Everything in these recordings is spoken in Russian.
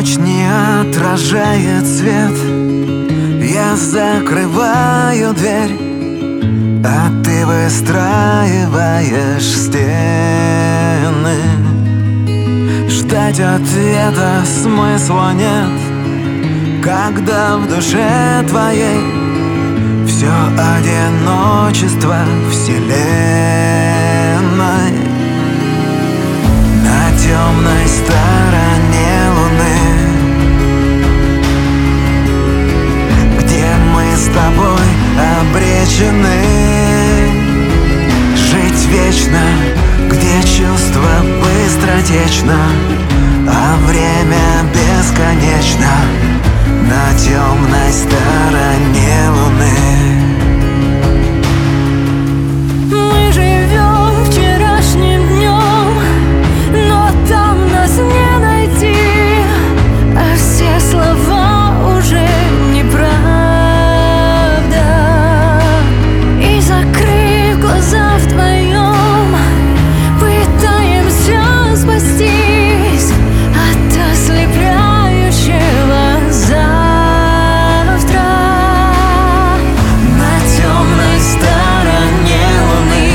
ночь не отражает свет. Я закрываю дверь, а ты выстраиваешь стены. Ждать ответа смысла нет, когда в душе твоей все одиночество вселенной. На темной стороне луны, где мы с тобой обречены жить вечно, где чувство быстротечно, а время бесконечно. На темной стороне луны. Мы живем вчерашним днем, но там нас не найти, а все слова уже неправда. И закрыв глаза вдвоем, пытаемся спастись от ослепляющего завтра. На темной стороне луны,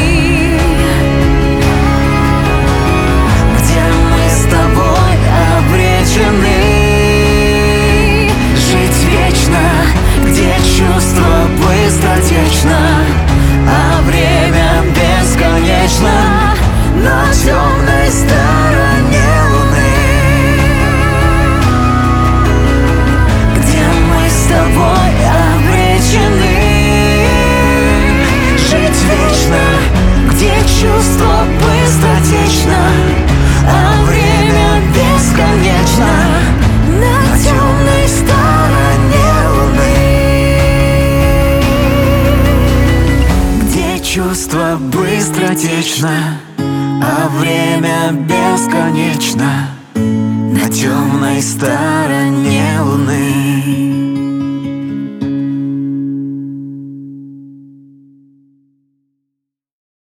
где мы с тобой обречены жить вечно, где чувство быстротечно, а время бесконечно. На темной стороне луны, где мы с тобой обречены жить вечно, где чувство быстротечно, а время бесконечно. На темной стороне луны, где чувство быстротечно, а время бесконечно. На темной стороне луны.